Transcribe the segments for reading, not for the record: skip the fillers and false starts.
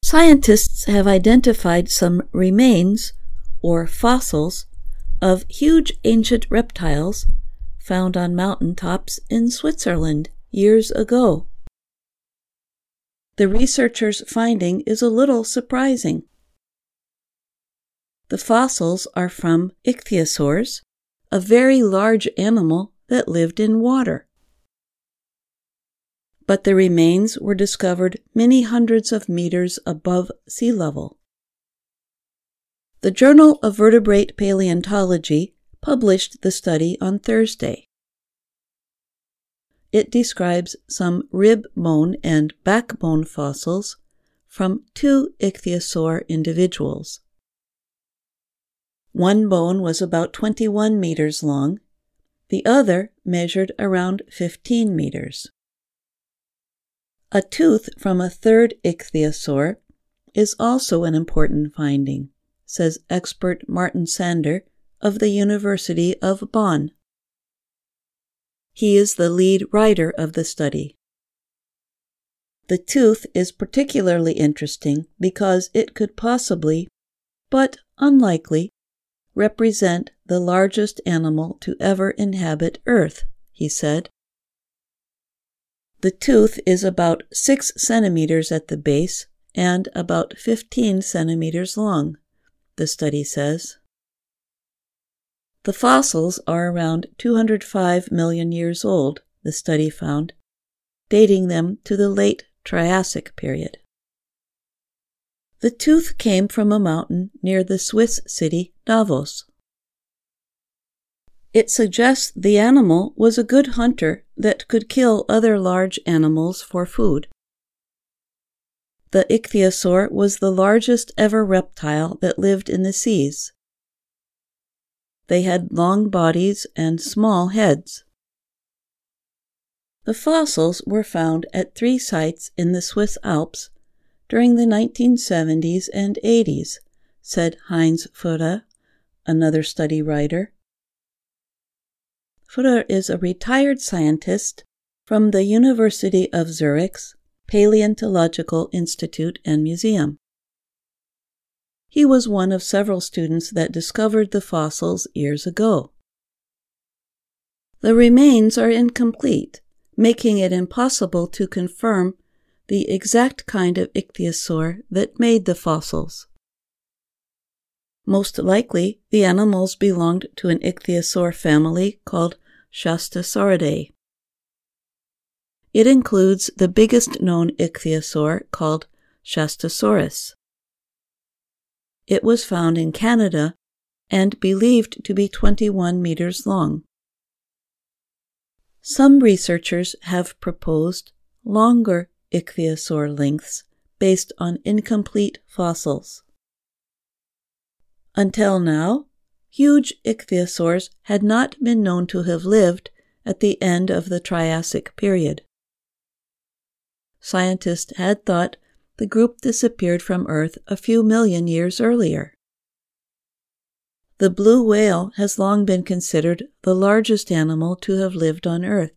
Scientists have identified some remains, or fossils, of huge ancient reptiles found on mountain tops in Switzerland years ago. The researchers' finding is a little surprising. The fossils are from ichthyosaurs, a very large animal that lived in water. But the remains were discovered many hundreds of meters above sea level. The Journal of Vertebrate Paleontology published the study on Thursday. It describes some rib bone and backbone fossils from 2 ichthyosaur individuals. One bone was about 21 meters long, the other measured around 15 meters. A tooth from a 3rd ichthyosaur is also an important finding, says expert Martin Sander of the University of Bonn. He is the lead writer of the study. The tooth is particularly interesting because it could possibly, but unlikely, represent the largest animal to ever inhabit Earth, he said. The tooth is about 6 centimeters at the base and about 15 centimeters long, the study says. The fossils are around 205 million years old, the study found, dating them to the late Triassic period. The tooth came from a mountain near the Swiss city Davos. It suggests the animal was a good hunter that could kill other large animals for food. The ichthyosaur was the largest ever reptile that lived in the seas. They had long bodies and small heads. The fossils were found at 3 sites in the Swiss Alps during the 1970s and 80s, said Heinz Furrer, another study writer. Furrer is a retired scientist from the University of Zurich's Paleontological Institute and Museum. He was one of several students that discovered the fossils years ago. The remains are incomplete, making it impossible to confirm the exact kind of ichthyosaur that made the fossils. Most likely, the animals belonged to an ichthyosaur family called Shastasauridae. It includes the biggest known ichthyosaur called Shastasaurus. It was found in Canada and believed to be 21 meters long. Some researchers have proposed longer ichthyosaur lengths based on incomplete fossils. Until now, huge ichthyosaurs had not been known to have lived at the end of the Triassic period. Scientists had thought the group disappeared from Earth a few million years earlier. The blue whale has long been considered the largest animal to have lived on Earth.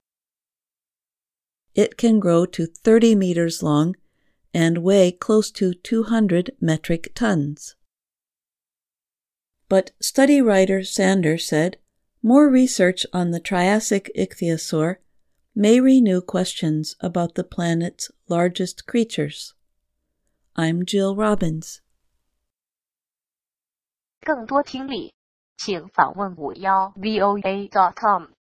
It can grow to 30 meters long and weigh close to 200 metric tons. But study writer Sander said more research on the Triassic ichthyosaur may renew questions about the planet's largest creatures. I'm Jill Robbins. 更多听力，请访问51voa.com。